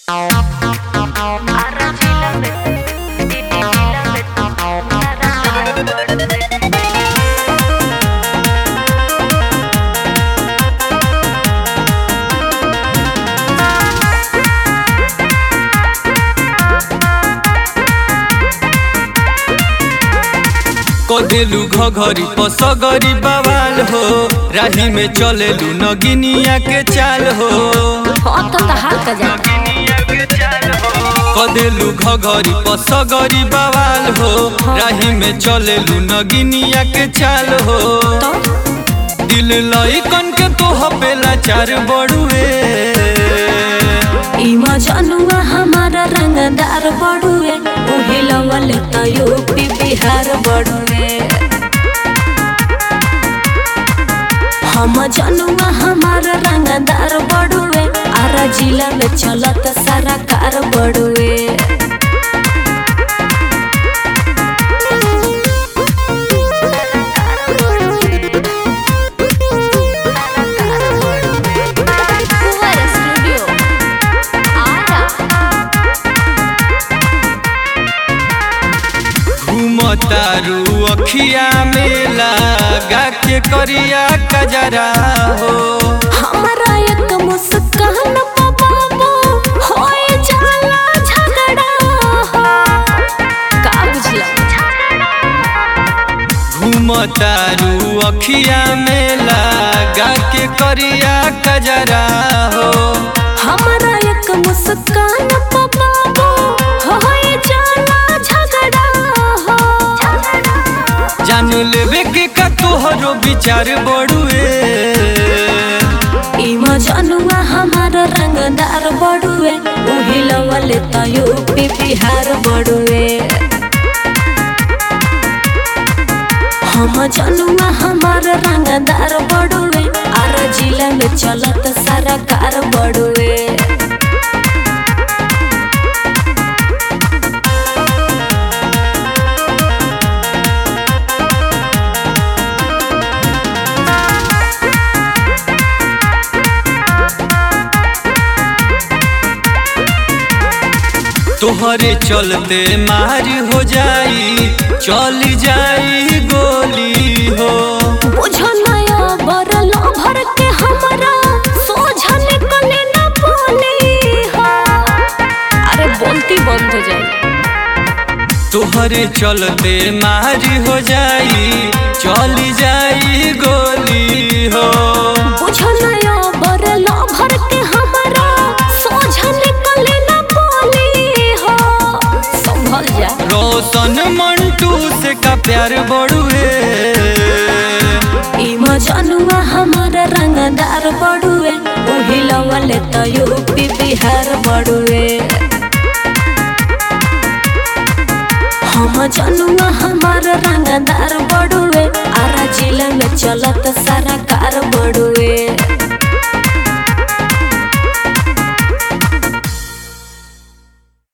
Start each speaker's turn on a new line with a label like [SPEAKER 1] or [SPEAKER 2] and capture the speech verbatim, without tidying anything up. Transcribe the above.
[SPEAKER 1] कदेलू घघरी पसगरी बवाल हो, राही में चलेलू नगिनिया के चाल हो। कदेलू घघरी पसगरी बवाल हो, राही में चलेलू नगिनिया के चाल हो। दिल लइकन के तो हपेला चार बड़ुए,
[SPEAKER 2] इमा जनुआ हमारा रंगदार बड़ुए, उही लवल त यूपी बिहार बड़ुए। हम जनुआ हमारा रंगदार बड़ुए, आरा जिला में चलत सारा कार बड़ुए।
[SPEAKER 1] तारू अखिया में लगा के करिया कजरा हो।
[SPEAKER 2] हमारा एक मुस्कान पे बाबू होए जाला झगड़ा हो। का बुझला
[SPEAKER 1] घूम तारू अखिया में लगा के करिया कजरा हो।
[SPEAKER 2] हमारा एक मुस्कान पे बाबू होए जाला झगड़ा हो।
[SPEAKER 1] जान लेवे के का तोहरो विचार बड़ुए,
[SPEAKER 2] इमा जनुआ हमारा रंगदार बड़ुए, उही लवल त यूपी बिहार बड़ुए। हम जनुआ हमारा रंगदार बड़ुए, आरा जिला में चलत सारा कार बड़ुए।
[SPEAKER 1] तोहरे चलते मार हो जाई, चल जाई गोली हो।
[SPEAKER 2] बुझो नया बरल भर के हमरा सोझा निकले न बोली हो। अरे बोलती बंद हो जाए।
[SPEAKER 1] तोहरे चलते मार हो जाई, चल जाई गोली हो।
[SPEAKER 2] बुझो नया बरल भर के हमरा सोझा निकले न बोली हो। संभल जा
[SPEAKER 1] रोशन मंटू से का प्यार बड़ुए,
[SPEAKER 2] इमा जनुआ हमारा रंगदार बड़ुए, उही लवल त यूपी बिहार बड़ुए। हम जनुआ हमारा रंगदार बड़ुए, आरा जिला में चलत सारा कार बड़ुए।